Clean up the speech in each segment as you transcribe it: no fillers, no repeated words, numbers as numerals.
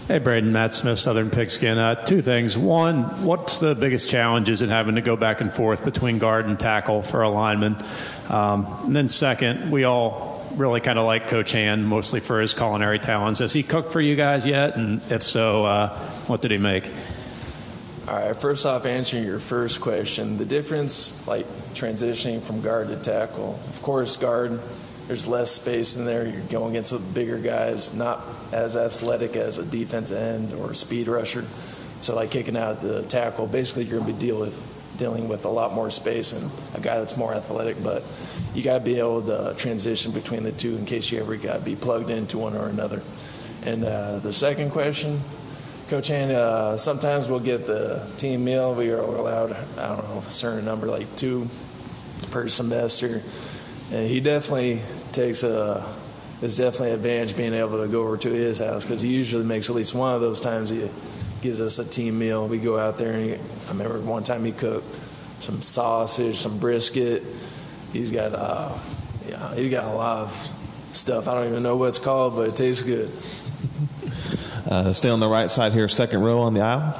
Hey, Braden, Matt Smith, Southern Pigskin. Two things. One, what's the biggest challenges in having to go back and forth between guard and tackle for a lineman? And then second, we all really kind of like Coach Hand, mostly for his culinary talents. Has he cooked for you guys yet? And if so, what did he make? All right, first off, answering your first question, the difference, like transitioning from guard to tackle, of course, guard, there's less space in there. You're going against the bigger guys, not as athletic as a defensive end or a speed rusher. So like kicking out the tackle, basically you're going to be dealing with a lot more space and a guy that's more athletic. But you got to be able to transition between the two in case you ever got to be plugged into one or another. And the second question, Coach Hand, sometimes we'll get the team meal. We are allowed, I don't know, a certain number, like 2 per semester. And he definitely is definitely an advantage being able to go over to his house because he usually makes at least one of those times he gives us a team meal. We go out there and I remember one time he cooked some sausage, some brisket. He's got a lot of stuff. I don't even know what it's called, but it tastes good. Stay on the right side here, second row on the aisle.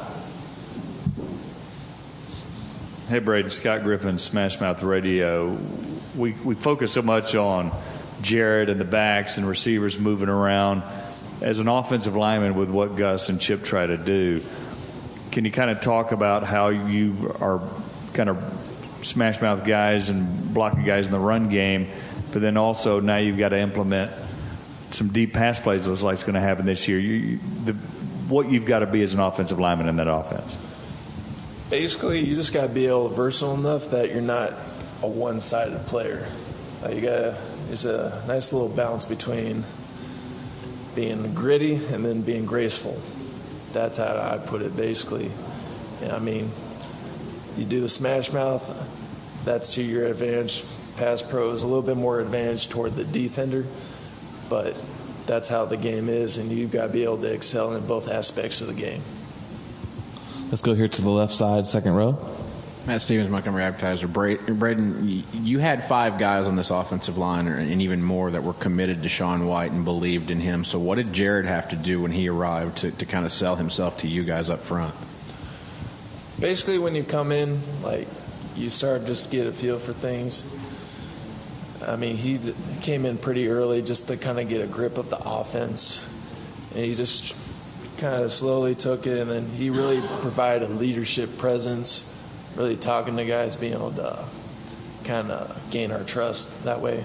Hey, Braden, Scott Griffin, Smash Mouth Radio. We focus so much on Jared and the backs and receivers moving around. As an offensive lineman with what Gus and Chip try to do, can you kind of talk about how you are kind of smash mouth guys and blocking guys in the run game, but then also now you've got to implement some deep pass plays looks like it's going to happen this year. What you've got to be as an offensive lineman in that offense. Basically, you just got to be versatile enough that you're not a one-sided player. There's a nice little balance between being gritty and then being graceful. That's how I'd put it, basically. I mean, you do the smash mouth, that's to your advantage. Pass pro is a little bit more advantage toward the defender, but that's how the game is, and you've got to be able to excel in both aspects of the game. Let's go here to the left side, second row. Matt Stevens, Montgomery Advertiser. Braden, you had 5 guys on this offensive line and even more that were committed to Sean White and believed in him. So what did Jared have to do when he arrived to kind of sell himself to you guys up front? Basically, when you come in, you start just to get a feel for things. I mean, he came in pretty early just to kind of get a grip of the offense. And he just kind of slowly took it, and then he really provided a leadership presence, really talking to guys, being able to kind of gain our trust that way.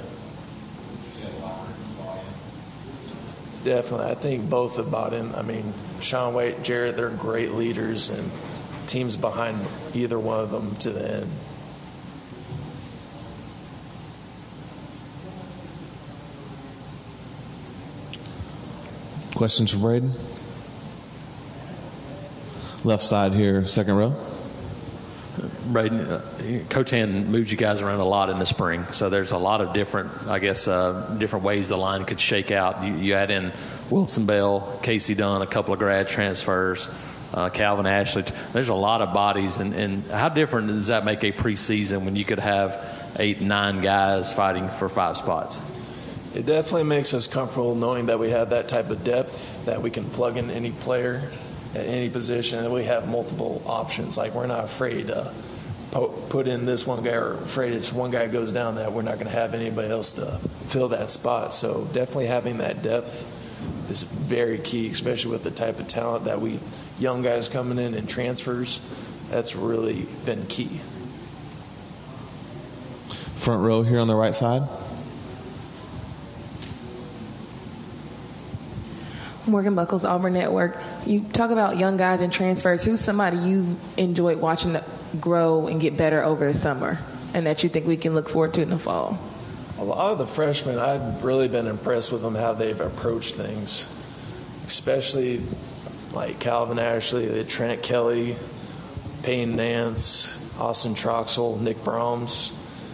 Definitely. I think both have bought in. I mean, Sean White, Jared, they're great leaders, and teams behind either one of them to the end. Questions for Braden? Left side here, second row. Braden, Coach Hand moves you guys around a lot in the spring, so there's a lot of different ways the line could shake out. You add in Wilson Bell, Casey Dunn, a couple of grad transfers, Calvin Ashley. There's a lot of bodies, and how different does that make a preseason when you could have 8, 9 guys fighting for 5 spots? It definitely makes us comfortable knowing that we have that type of depth, that we can plug in any player at any position, and we have multiple options. Like, we're not afraid to put in this one guy, or afraid if one guy goes down that we're not going to have anybody else to fill that spot. So definitely having that depth is very key, especially with the type of talent that young guys coming in and transfers. That's really been key. Front row here on the right side. Morgan Buckles, Auburn Network. You talk about young guys and transfers. Who's somebody you've enjoyed watching grow and get better over the summer and that you think we can look forward to in the fall? A lot of the freshmen, I've really been impressed with them, how they've approached things, especially like Calvin Ashley, Trent Kelly, Payne Nance, Austin Troxell, Nick Brahms.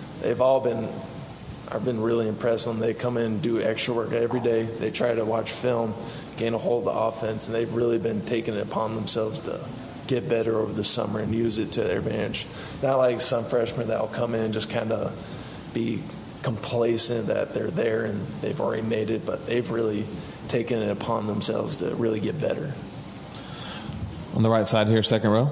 I've been really impressed with them. They come in and do extra work every day. They try to watch film, gain a hold of the offense, and they've really been taking it upon themselves to get better over the summer and use it to their advantage. Not like some freshmen that will come in and just kind of be complacent that they're there and they've already made it, but they've really taken it upon themselves to really get better. On the right side here, second row.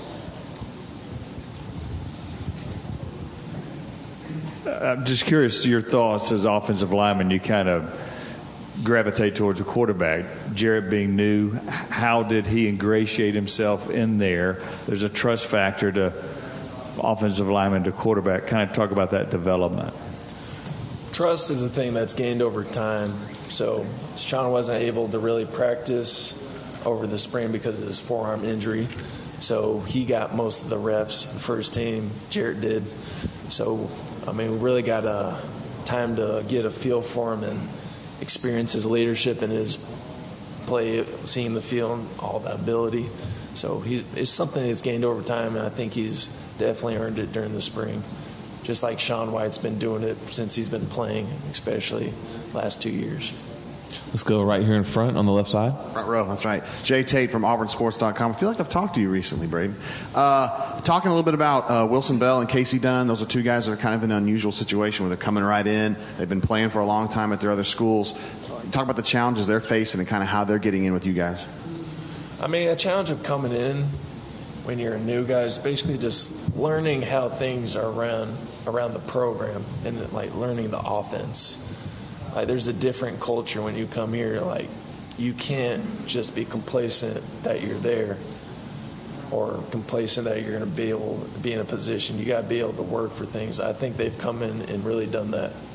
I'm just curious your thoughts as offensive lineman. You kind of gravitate towards a quarterback. Jarrett being new, how did he ingratiate himself in there? There's a trust factor to offensive lineman to quarterback. Kind of talk about that development. Trust is a thing that's gained over time. So Sean wasn't able to really practice over the spring because of his forearm injury. So he got most of the reps, first team. Jarrett did. So, we really got time to get a feel for him and experience his leadership and his play, seeing the field, and all that ability. So it's something that's gained over time, and I think he's definitely earned it during the spring. Just like Sean White's been doing it since he's been playing, especially last 2 years. Let's go right here in front on the left side. Front row, that's right. Jay Tate from AuburnSports.com. I feel like I've talked to you recently, Braden. Talking a little bit about Wilson Bell and Casey Dunn. Those are two guys that are kind of in an unusual situation where they're coming right in. They've been playing for a long time at their other schools. Talk about the challenges they're facing and kind of how they're getting in with you guys. A challenge of coming in when you're a new guy is basically just learning how things are around the program and like learning the offense. Like there's a different culture when you come here. Like you can't just be complacent that you're there or complacent that you're going to be able to be in a position. You got to be able to work for things. I think they've come in and really done that